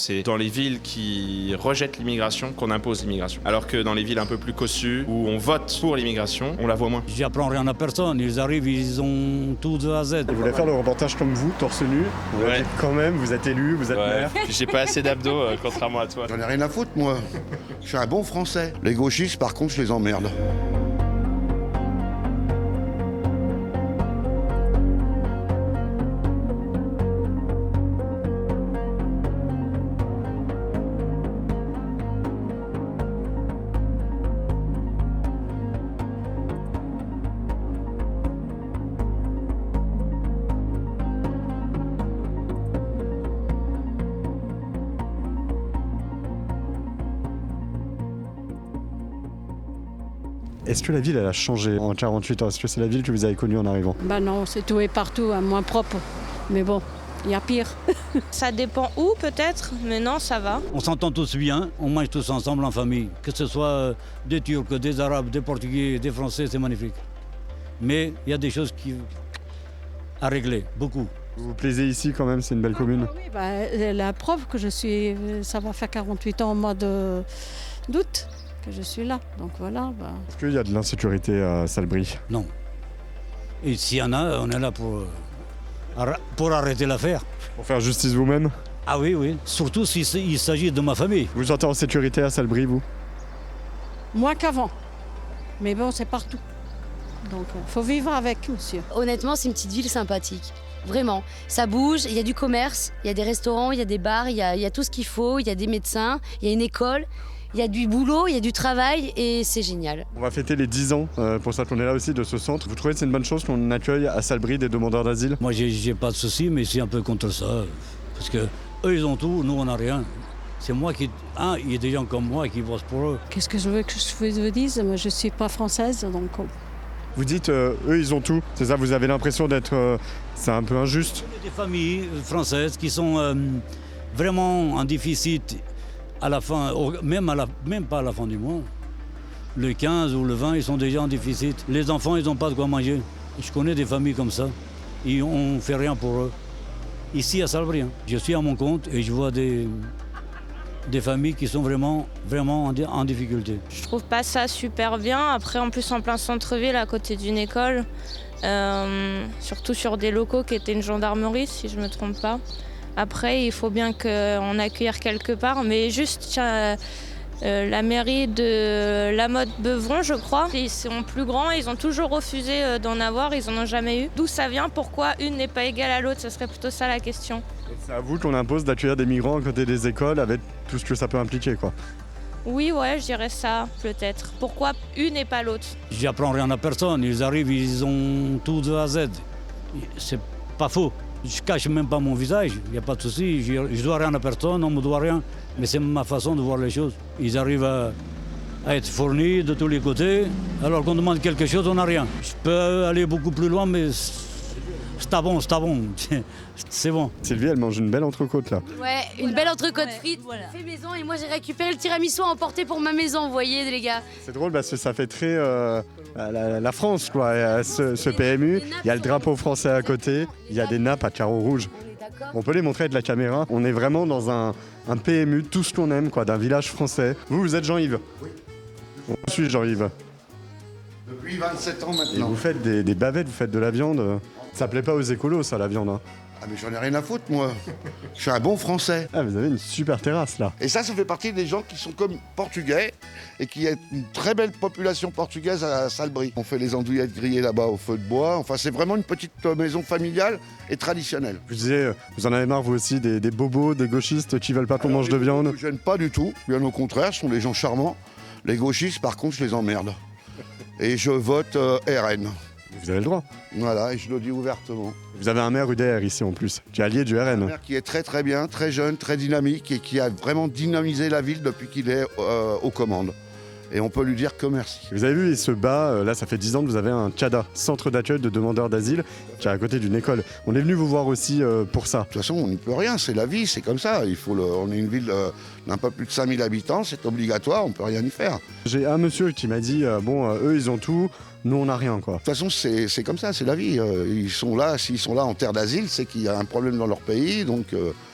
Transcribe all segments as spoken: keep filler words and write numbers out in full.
c'est dans les villes qui rejettent l'immigration qu'on impose l'immigration. Alors que dans les villes un peu plus cossues, où on vote pour l'immigration, on la voit moins. J'apprends rien à personne, ils arrivent, ils ont tout de A à Z. Ils voulaient faire le reportage comme vous, torse nu. Vous Ouais. êtes quand même, vous êtes élu, vous êtes Ouais. maire. Puis j'ai pas assez d'abdos, euh, contrairement à toi. J'en ai rien à foutre, moi. Je suis un bon Français. Les gauchistes, par contre, je les emmerde. Est-ce que la ville, elle a changé en quarante-huit ans? Est-ce que c'est la ville que vous avez connue en arrivant? Ben non, c'est tout et partout, hein, moins propre. Mais bon, il y a pire. Ça dépend où peut-être, mais non, ça va. On s'entend tous bien, on mange tous ensemble en famille. Que ce soit euh, des Turcs, des Arabes, des Portugais, des Français, c'est magnifique. Mais il y a des choses qui... à régler, beaucoup. Vous vous plaisez ici quand même, c'est une belle commune? Ah oui, ben, la preuve que je suis, ça va faire quarante-huit ans au mois de- d'août que je suis là. Donc voilà. Ben. Est-ce qu'il y a de l'insécurité à Salbris? Non. Et s'il y en a, on est là pour, euh, arr- pour arrêter l'affaire. Pour faire justice vous-même? Ah oui, oui. Surtout s'il s- il s'agit de ma famille. Vous vous sentez en sécurité à Salbris, vous? Moins qu'avant. Mais bon, c'est partout. Donc il faut vivre avec, monsieur. Honnêtement, c'est une petite ville sympathique. Vraiment. Ça bouge, il y a du commerce, il y a des restaurants, il y a des bars, il y a, il y a tout ce qu'il faut, il y a des médecins, il y a une école, il y a du boulot, il y a du travail et c'est génial. On va fêter les dix ans, euh, pour ça qu'on est là aussi, de ce centre. Vous trouvez que c'est une bonne chose qu'on accueille à Salbris des demandeurs d'asile? Moi, j'ai, j'ai pas de souci, mais je suis un peu contre ça. Parce que eux, ils ont tout, nous, on n'a rien. C'est moi qui... Un, il y a des gens comme moi qui bossent pour eux. Qu'est-ce que je veux que je vous dise? Moi, je ne suis pas française, donc... oh. Vous dites, euh, eux, ils ont tout. C'est ça, vous avez l'impression d'être... euh, c'est un peu injuste? Il y a des familles françaises qui sont euh, vraiment en déficit à la fin, au- même, à la, même pas à la fin du mois. Le quinze ou le vingt, ils sont déjà en déficit. Les enfants, ils n'ont pas de quoi manger. Je connais des familles comme ça. Et on ne fait rien pour eux. Ici, à Salbris, hein. Je suis à mon compte et je vois des, des familles qui sont vraiment, vraiment en, di- en difficulté. Je trouve pas ça super bien. Après, en plus, en plein centre-ville, à côté d'une école, euh, surtout sur des locaux qui étaient une gendarmerie, si je me trompe pas. Après, il faut bien qu'on accueille quelque part, mais juste tiens, euh, la mairie de La Motte-Beuvron, je crois, ils sont plus grands, ils ont toujours refusé euh, d'en avoir, ils en ont jamais eu. D'où ça vient? Pourquoi une n'est pas égale à l'autre? Ce serait plutôt ça la question. C'est à vous qu'on impose d'accueillir des migrants à côté des écoles avec tout ce que ça peut impliquer, quoi. Oui, ouais, je dirais ça, peut-être. Pourquoi une et pas l'autre? J'apprends rien à personne. Ils arrivent, ils ont tout de A à Z. C'est pas faux. Je cache même pas mon visage, il n'y a pas de souci. Je, je dois rien à personne, on me doit rien. Mais c'est ma façon de voir les choses. Ils arrivent à, à être fournis de tous les côtés. Alors qu'on demande quelque chose, on n'a rien. Je peux aller beaucoup plus loin, mais c'est à bon, c'est à bon. C'est bon. Sylvie, elle mange une belle entrecôte, là. Ouais, une belle entrecôte frite, fait maison et moi j'ai récupéré le tiramisu à emporter pour ma maison, vous voyez les gars. C'est drôle parce que ça fait très euh, la, la France, quoi, euh, ce, ce P M U. Il y a le drapeau français à côté, il y a des nappes à carreaux rouges. On peut les montrer avec la caméra. On est vraiment dans un, un P M U, tout ce qu'on aime, quoi, d'un village français. Vous, vous êtes Jean-Yves? Oui. Bon, je suis Jean-Yves. Depuis vingt-sept ans Et maintenant. vous faites des, des bavettes, vous faites de la viande. Ça plaît pas aux écolos, ça, la viande, hein. Ah mais j'en ai rien à foutre, moi. Je suis un bon Français. Ah, vous avez une super terrasse, là. Et ça, ça fait partie des gens qui sont comme portugais et qui est une très belle population portugaise à Salbris. On fait les andouillettes grillées là-bas au feu de bois. Enfin, c'est vraiment une petite maison familiale et traditionnelle. Je disais, euh, vous en avez marre, vous aussi, des, des bobos, des gauchistes qui veulent pas qu'on Alors, mange de les viande? gauchistes ne me gênent pas du tout. Bien au contraire, ce sont des gens charmants. Les gauchistes, par contre, je les emmerde. Et je vote euh, R N. Vous avez le droit. Voilà, et je le dis ouvertement. Vous avez un maire U D R ici, en plus, qui est allié du R N. Un maire qui est très très bien, très jeune, très dynamique et qui a vraiment dynamisé la ville depuis qu'il est euh, aux commandes. Et on peut lui dire que merci. Vous avez vu, il se bat, euh, là ça fait dix ans que vous avez un C A D A, Centre d'accueil de demandeurs d'asile, qui est à côté d'une école. On est venu vous voir aussi euh, pour ça. De toute façon, on n'y peut rien, c'est la vie, c'est comme ça. Il faut le... On est une ville euh, d'un peu plus de cinq mille habitants, c'est obligatoire, on ne peut rien y faire. De J'ai un monsieur qui m'a dit, euh, bon, euh, eux ils ont tout, nous on n'a rien, quoi. toute façon, c'est c'est comme ça, c'est la vie. Euh, Ils sont là, s'ils sont là en terre d'asile, c'est qu'il y a un problème dans leur pays, donc euh,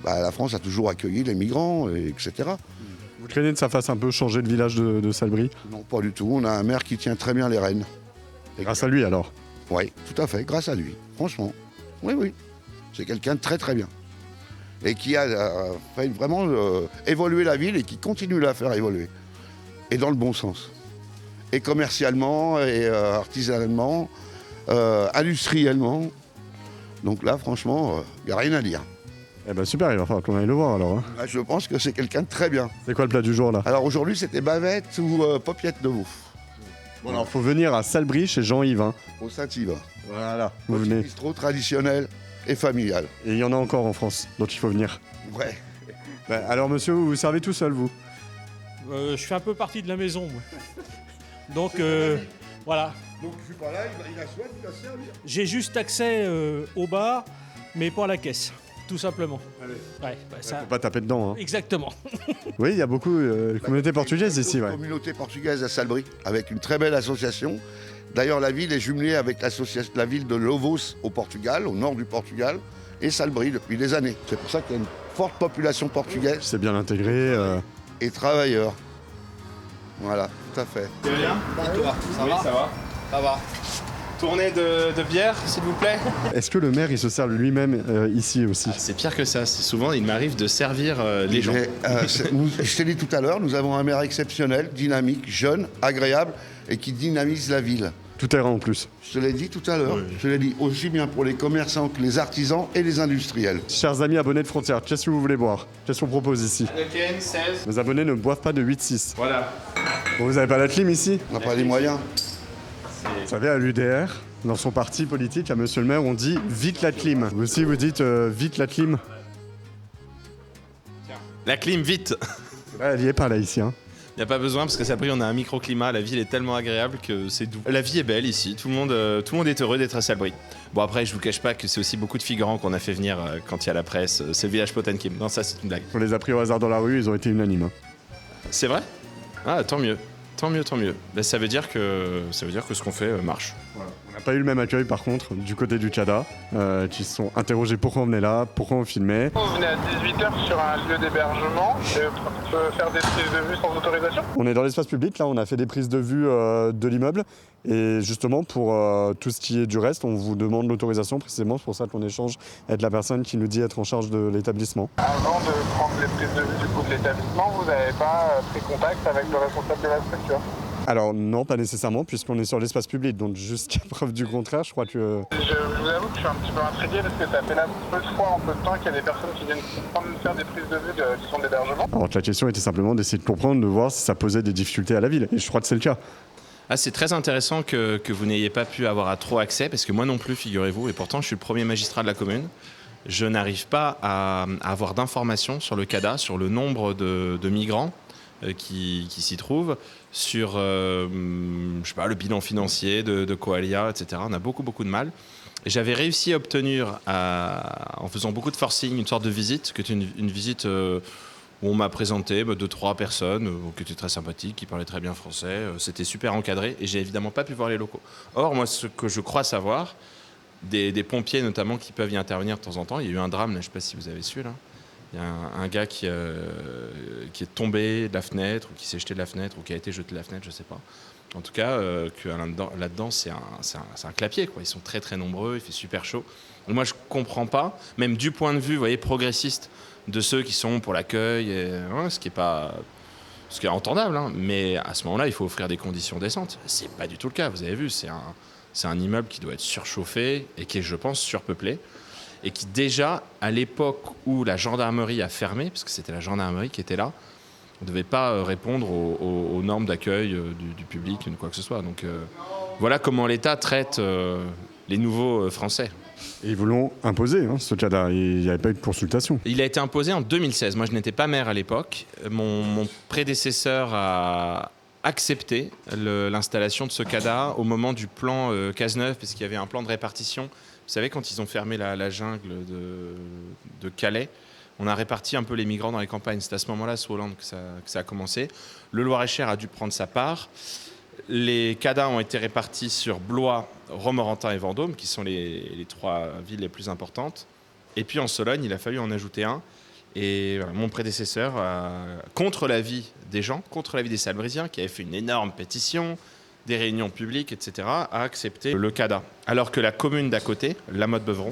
bah, la France a toujours accueilli les migrants, et etc. Vous craignez que ça fasse un peu changer le village de, de Salbris? Non, pas du tout. On a un maire qui tient très bien les rênes. Et Grâce à lui alors? Oui, tout à fait, grâce à lui. Franchement, oui, oui. C'est quelqu'un de très très bien. Et qui a euh, fait vraiment euh, évoluer la ville et qui continue de la faire évoluer. Et dans le bon sens. Et commercialement, et euh, artisanalement, euh, industriellement. Donc là, franchement, il euh, n'y a rien à dire. Eh ben super, il va falloir qu'on aille le voir alors. Hein. Là, je pense que c'est quelqu'un de très bien. C'est quoi le plat du jour là? Alors aujourd'hui, c'était bavette ou euh, paupiette de veau. Bon, alors faut venir à Salbris chez Jean-Yves. Hein. Au Saint-Yves. Voilà, vous Petit venez. bistrot traditionnel et familial. Et il y en a encore en France, donc il faut venir. Ouais. Bah, alors monsieur, vous vous servez tout seul vous? Euh, je fais un peu partie de la maison, moi. Donc, euh, voilà. Donc je suis pas là, il a soin de la servir. J'ai juste accès euh, au bar, mais pas à la caisse, tout simplement. Allez. Ouais, bah, ça... Faut pas taper dedans. Hein. Exactement. Oui, il y a beaucoup euh, de communautés portugaises ici. Ouais. Communauté portugaise à Salbris, avec une très belle association. D'ailleurs, la ville est jumelée avec la ville de Lovos au Portugal, au nord du Portugal, et Salbris depuis des années. C'est pour ça qu'il y a une forte population portugaise. C'est bien intégré. Euh... Et travailleurs. Voilà, tout à fait. Tu vas bien? Et toi, ça Oui, va? ça va. Ça va. Tournée de, de bière, s'il vous plaît. Est-ce que le maire il se sert lui-même euh, ici aussi? Ah, c'est pire que ça. C'est souvent, il m'arrive de servir euh, les gens. Mais, euh, c'est- nous- je t'ai dit tout à l'heure, nous avons un maire exceptionnel, dynamique, jeune, agréable et qui dynamise la ville. Tout terrain en plus. Je te l'ai dit tout à l'heure. Oui. Je te l'ai dit aussi bien pour les commerçants que les artisans et les industriels. Chers amis abonnés de Frontières, qu'est-ce que vous voulez boire? Qu'est-ce qu'on propose ici? Heineken, seize. Nos abonnés ne boivent pas de huit six. Voilà. Bon, vous avez pas la clim ici? On n'a pas les moyens. Vous savez, à l'U D R, dans son parti politique, à Monsieur le maire, on dit vite la clim. Vous aussi, vous dites euh, vite la clim. La clim, vite. Ouais, elle y est pas là ici. Hein. Il n'y a pas besoin parce que Salbris, on a un microclimat. La ville est tellement agréable que c'est doux. La vie est belle ici. Tout le monde, euh, tout le monde est heureux d'être à Salbris. Bon, après, je vous cache pas que c'est aussi beaucoup de figurants qu'on a fait venir euh, quand il y a la presse. Euh, C'est le village Potemkin. Non, ça, c'est une blague. On les a pris au hasard dans la rue, ils ont été unanimes. Hein. C'est vrai? Ah, tant mieux. Tant mieux, tant mieux. Ben, ça veut dire que ça veut dire que ce qu'on fait euh, marche. On n'a pas eu le même accueil par contre du côté du C A D A, euh, qui se sont interrogés pourquoi on venait là, pourquoi on filmait. On venait à dix-huit heures sur un lieu d'hébergement et on peut faire des prises de vue sans autorisation. On est dans l'espace public, là on a fait des prises de vue euh, de l'immeuble et justement pour euh, tout ce qui est du reste, on vous demande l'autorisation précisément, c'est pour ça qu'on échange avec la personne qui nous dit être en charge de l'établissement. Avant de prendre les prises de vue du coup de l'établissement, vous n'avez pas pris contact avec le responsable de la structure? Alors non, pas nécessairement, puisqu'on est sur l'espace public, donc jusqu'à preuve du contraire, je crois que... Je, je vous avoue que je suis un petit peu intrigué parce que ça fait là peu de fois en peu de temps qu'il y a des personnes qui viennent prendre- faire des prises de vue de, qui sont d'hébergement. Alors que la question était simplement d'essayer de comprendre, de voir si ça posait des difficultés à la ville, et je crois que c'est le cas. Ah, c'est très intéressant que, que vous n'ayez pas pu avoir à trop accès, parce que moi non plus, figurez-vous, et pourtant je suis le premier magistrat de la commune. Je n'arrive pas à, à avoir d'informations sur le C A D A, sur le nombre de, de migrants euh, qui, qui s'y trouvent, sur euh, je sais pas, le bilan financier de, de Coalia, et cetera. On a beaucoup, beaucoup de mal. Et j'avais réussi à obtenir, à- en faisant beaucoup de forcing, une sorte de visite, qui était une, une visite euh, où on m'a présenté bah, deux, trois personnes euh, qui étaient très sympathiques, qui parlaient très bien français. Euh, C'était super encadré et j'ai évidemment pas pu voir les locaux. Or, moi, ce que je crois savoir, des, des pompiers notamment qui peuvent y intervenir de temps en temps, il y a eu un drame, là, je sais pas si vous avez su, là. Il y a un, un gars qui, euh, qui est tombé de la fenêtre, ou qui s'est jeté de la fenêtre, ou qui a été jeté de la fenêtre, je sais pas. En tout cas, euh, que là-dedans, là-dedans, c'est un, c'est un, c'est un clapier, quoi. Ils sont très très nombreux, il fait super chaud. Et moi, je comprends pas, même du point de vue, vous voyez, progressiste, de ceux qui sont pour l'accueil, et, ouais, ce qui est pas, ce qui est entendable, hein. Mais à ce moment-là, il faut offrir des conditions décentes. C'est pas du tout le cas. Vous avez vu, c'est un, c'est un immeuble qui doit être surchauffé et qui est, je pense, surpeuplé. Et qui déjà, à l'époque où la gendarmerie a fermé, parce que c'était la gendarmerie qui était là, ne devait pas euh, répondre aux, aux- aux normes d'accueil euh, du, du public, ou quoi que ce soit. Donc euh, voilà comment l'État traite euh, les nouveaux euh, Français. Et ils vous l'ont imposé, hein, ce C A D A, il n'y avait pas eu de consultation. Il a été imposé en deux mille seize. Moi, je n'étais pas maire à l'époque. Mon, mon prédécesseur a accepté le- l'installation de ce C A D A au moment du plan euh, Cazeneuve, parce qu'il y avait un plan de répartition. Vous savez, quand ils ont fermé la, la jungle de, de Calais, on a réparti un peu les migrants dans les campagnes. C'est à ce moment-là, sous Hollande, que ça, que ça a commencé. Le Loir-et-Cher a dû prendre sa part. Les C A D A ont été répartis sur Blois, Romorantin et Vendôme, qui sont les, les trois villes les plus importantes. Et puis en Sologne, il a fallu en ajouter un. Et voilà, mon prédécesseur, euh, contre l'avis des gens, contre l'avis des Salbrisiens, qui avaient fait une énorme pétition, des réunions publiques, et cetera, a accepté le CADA. Alors que la commune d'à côté, La Motte-Beuvron,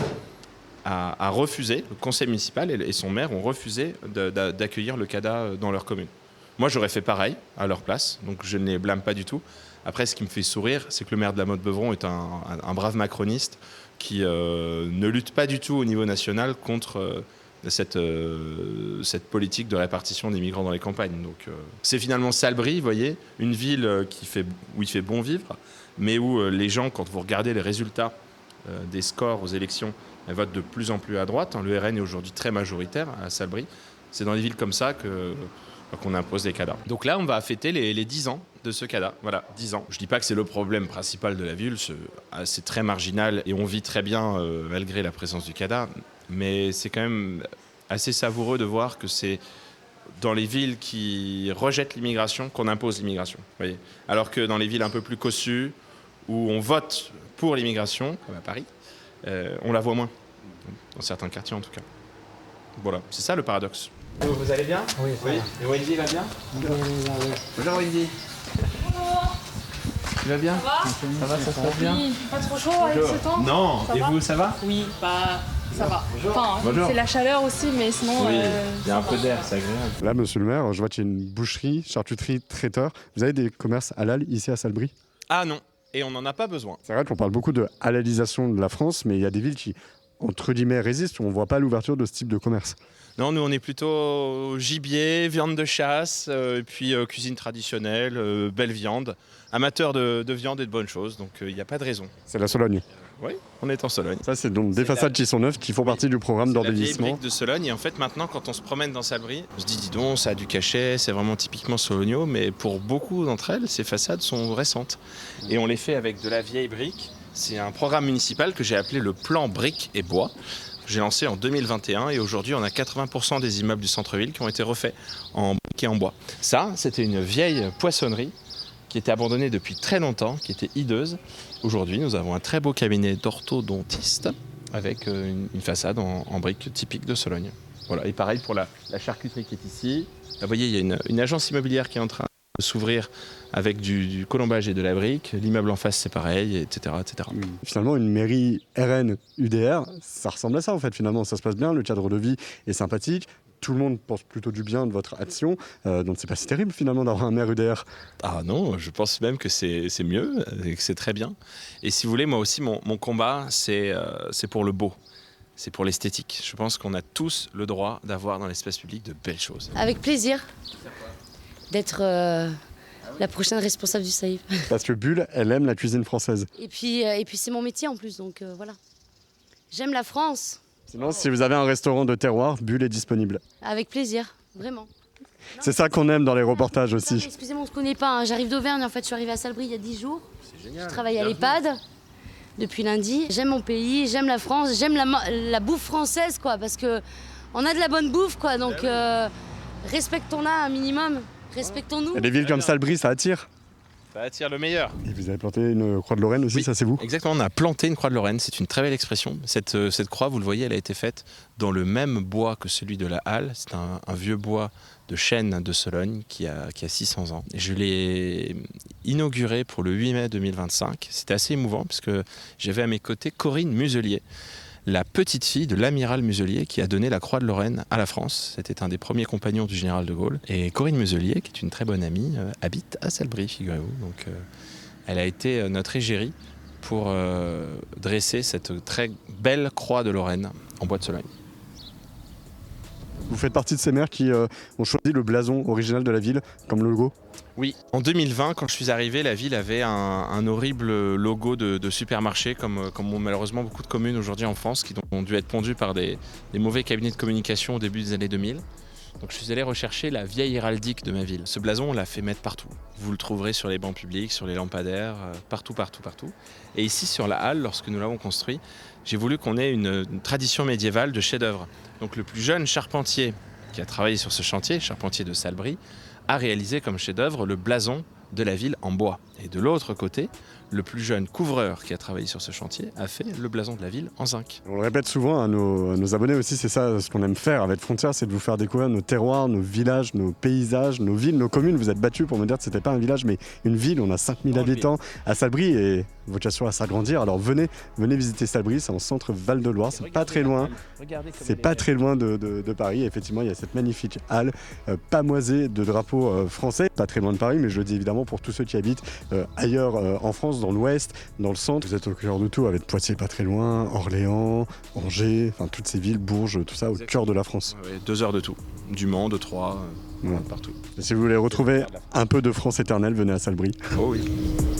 a, a refusé, le conseil municipal et, et son maire ont refusé de, de, d'accueillir le CADA dans leur commune. Moi, j'aurais fait pareil à leur place, donc je ne les blâme pas du tout. Après, ce qui me fait sourire, c'est que le maire de La Motte-Beuvron est un, un, un brave macroniste qui euh, ne lutte pas du tout au niveau national contre euh, cette, euh, cette politique de répartition des migrants dans les campagnes. Donc, euh, c'est finalement Salbris, vous voyez, une ville qui fait, où il fait bon vivre, mais où euh, les gens, quand vous regardez les résultats euh, des scores aux élections, elles votent de plus en plus à droite. Hein. Le R N est aujourd'hui très majoritaire à Salbris. C'est dans des villes comme ça que... qu'on impose des CADA. Donc là, on va fêter les, les dix ans de ce CADA. Voilà, dix ans. Je ne dis pas que c'est le problème principal de la ville, c'est, c'est très marginal et on vit très bien euh, malgré la présence du CADA, mais c'est quand même assez savoureux de voir que c'est dans les villes qui rejettent l'immigration qu'on impose l'immigration. Vous voyez, alors que dans les villes un peu plus cossues, où on vote pour l'immigration, comme à Paris, euh, on la voit moins, dans certains quartiers en tout cas. Voilà, c'est ça le paradoxe. Vous allez bien? Oui, ça oui. va. Et Wendy va bien? Oui, oui. Bonjour Wendy. Bonjour. Tu vas bien? Ça va? Ça va, ça se passe bien? Oui, pas trop chaud avec Bonjour. ce temps? Non, ça et va? vous, ça va? Oui, bah ça va. Bonjour. Enfin, Bonjour. c'est la chaleur aussi, mais sinon. Oui, euh, il y a un ça peu va. d'air, c'est agréable. Là, monsieur le maire, je vois qu'il y a une boucherie, charcuterie, traiteur. Vous avez des commerces halal ici à Salbris? Ah non, et on n'en a pas besoin. C'est vrai qu'on parle beaucoup de halalisation de la France, mais il y a des villes qui, entre guillemets, résistent où on ne voit pas l'ouverture de ce type de commerce. Non, nous on est plutôt gibier, viande de chasse, euh, et puis euh, cuisine traditionnelle, euh, belle viande, amateur de, de viande et de bonnes choses, donc il euh, n'y a pas de raison. C'est la Sologne. Oui, on est en Sologne. Ça, c'est donc des C'est façades la... qui sont neuves, qui font partie du programme C'est la vieille d'embellissement. brique de Sologne, et en fait maintenant quand on se promène dans Salbris, on se dit dis donc, ça a du cachet, c'est vraiment typiquement sologno, mais pour beaucoup d'entre elles, ces façades sont récentes. Et on les fait avec de la vieille brique. C'est un programme municipal que j'ai appelé le plan briques et bois. J'ai lancé en deux mille vingt et un et aujourd'hui on a quatre-vingts pour cent des immeubles du centre-ville qui ont été refaits en briques et en bois. Ça, c'était une vieille poissonnerie qui était abandonnée depuis très longtemps, qui était hideuse. Aujourd'hui, nous avons un très beau cabinet d'orthodontiste avec une, une façade en, en briques typique de Sologne. Voilà. Et pareil pour la, la charcuterie qui est ici. Là, vous voyez, il y a une, une agence immobilière qui est en train de s'ouvrir avec du, du colombage et de la brique. L'immeuble en face, c'est pareil, et cetera, et cetera. Finalement, une mairie R N U D R, ça ressemble à ça en fait. Finalement, ça se passe bien, le cadre de vie est sympathique. Tout le monde pense plutôt du bien de votre action, euh, donc c'est pas si terrible finalement d'avoir un maire U D R. Ah non, je pense même que c'est, c'est mieux, et que c'est très bien. Et si vous voulez, moi aussi, mon, mon combat, c'est, euh, c'est pour le beau, c'est pour l'esthétique. Je pense qu'on a tous le droit d'avoir dans l'espace public de belles choses. Avec plaisir d'être euh, la prochaine responsable du Saïf. Parce que Bulle, elle aime la cuisine française. Et puis, euh, et puis c'est mon métier en plus, donc euh, voilà. J'aime la France. Sinon, si vous avez un restaurant de terroir, Bulle est disponible. Avec plaisir, vraiment. C'est ça qu'on aime dans les reportages aussi. Non, excusez-moi, on ne se connaît pas. Hein. J'arrive d'Auvergne, en fait, je suis arrivée à Salbris il y a dix jours. C'est génial. Je travaille à l'EHPAD depuis lundi. J'aime mon pays, j'aime la France, j'aime la, la bouffe française, quoi, parce que on a de la bonne bouffe, quoi. Donc, euh, respectons-la un minimum. Respectons-nous. Et des villes comme Salbris, ça attire. Ça attire le meilleur. Et vous avez planté une croix de Lorraine aussi, Oui, ça c'est vous? Exactement, on a planté une croix de Lorraine, c'est une très belle expression. Cette, euh, cette croix, vous le voyez, elle a été faite dans le même bois que celui de la halle. C'est un, un vieux bois de chêne de Sologne qui a, qui a six cents ans. Et je l'ai inauguré pour le huit mai deux mille vingt-cinq. C'était assez émouvant parce que j'avais à mes côtés Corinne Muselier, la petite fille de l'amiral Muselier qui a donné la croix de Lorraine à la France. C'était un des premiers compagnons du général de Gaulle. Et Corinne Muselier, qui est une très bonne amie, euh, habite à Salbris, figurez-vous. Donc, euh, elle a été notre égérie pour euh, dresser cette très belle croix de Lorraine en bois de Sologne. Vous faites partie de ces maires qui euh, ont choisi le blason original de la ville comme logo? Oui, en deux mille vingt, quand je suis arrivé, la ville avait un, un horrible logo de, de supermarché, comme, comme ont malheureusement beaucoup de communes aujourd'hui en France, qui ont dû être pondues par des, des mauvais cabinets de communication au début des années deux mille. Donc je suis allé rechercher la vieille héraldique de ma ville. Ce blason, on l'a fait mettre partout. Vous le trouverez sur les bancs publics, sur les lampadaires, euh, partout, partout, partout. Et ici, sur la halle, lorsque nous l'avons construit, j'ai voulu qu'on ait une, une tradition médiévale de chef-d'œuvre. Donc le plus jeune charpentier qui a travaillé sur ce chantier, charpentier de Salbris, a réalisé comme chef-d'œuvre le blason de la ville en bois. Et de l'autre côté, le plus jeune couvreur qui a travaillé sur ce chantier a fait le blason de la ville en zinc. On le répète souvent à nos, à nos abonnés aussi, c'est ça ce qu'on aime faire avec Frontières, c'est de vous faire découvrir nos terroirs, nos villages, nos paysages, nos villes, nos communes. Vous êtes battus pour me dire que c'était pas un village mais une ville. On a cinq mille habitants à Salbris et vocation à s'agrandir. Alors venez, venez visiter Salbris, c'est en centre Val-de-Loire, c'est pas très loin. C'est pas très loin de, de, de Paris. Effectivement, il y a cette magnifique halle euh, pamoisée de drapeaux euh, français, pas très loin de Paris, mais je le dis évidemment pour tous ceux qui habitent euh, ailleurs euh, en France, dans l'ouest, dans le centre. Vous êtes au cœur de tout, avec Poitiers pas très loin, Orléans, Angers, enfin toutes ces villes, Bourges, tout ça au cœur de la France. Ouais, deux heures de tout, du Mans, de Troyes, euh, Ouais. partout. Et si vous voulez retrouver un peu de France éternelle, venez à Salbris. Oh oui.